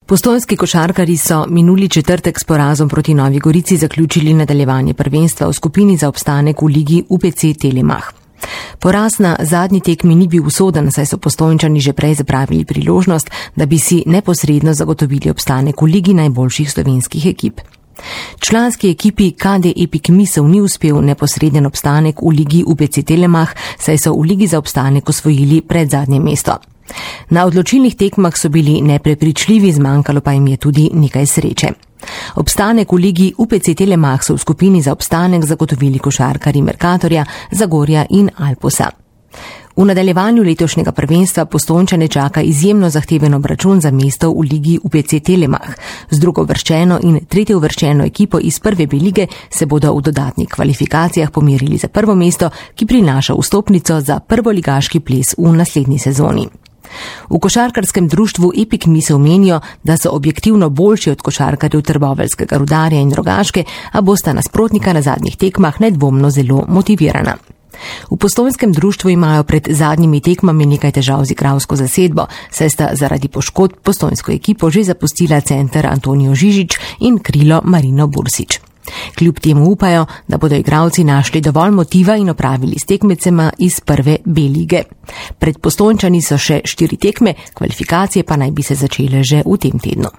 Postojnski košarkarji so minuli četrtek s porazom proti Novi Gorici zaključili nadaljevanje prvenstva v skupini za obstanek v ligi UPC Telemach. Poraz na zadnji tekmi ni bil usoden, saj so Postojnčani že prej zapravili priložnost, da bi si neposredno zagotovili obstanek v ligi najboljših slovenskih ekip. Članski ekipi KD Epic Misel ni uspel neposreden obstanek v ligi UPC Telemach, saj so v ligi za obstanek osvojili predzadnje mesto. Na odločilnih tekmah so bili neprepričljivi, zmanjkalo pa jim je tudi nekaj sreče. Obstanek v ligi UPC Telemach so v skupini za obstanek zagotovili košarkarji Mercatorja, Zagorja in Alposa. V nadaljevanju letošnjega prvenstva Postojnčane čaka izjemno zahteven obračun za mesto v ligi UPC Telemach. Z drugouvrščeno in tretjeuvrščeno ekipo iz prve B lige se bodo v dodatnih kvalifikacijah pomerili za prvo mesto, ki prinaša vstopnico za prvoligaški ples v naslednji sezoni. V košarkarskem društvu Epic Misel menijo, da so objektivno boljši od košarkarjev Trboveljskega Rudarja in Rogaške, a bosta nasprotnika na zadnjih tekmah nedvomno zelo motivirana. V postojnskem društvu imajo pred zadnjimi tekmami nekaj težav z igralsko zasedbo, saj sta zaradi poškodb postojnsko ekipo že zapustila center Antonijo Žižič in krilo Marino Bursič. Kljub temu upajo, da bodo igralci našli dovolj motiva in opravili s tekmecema iz prve B lige. Pred Postojnčani so še 4 tekme, kvalifikacije pa naj bi se začele že v tem tednu.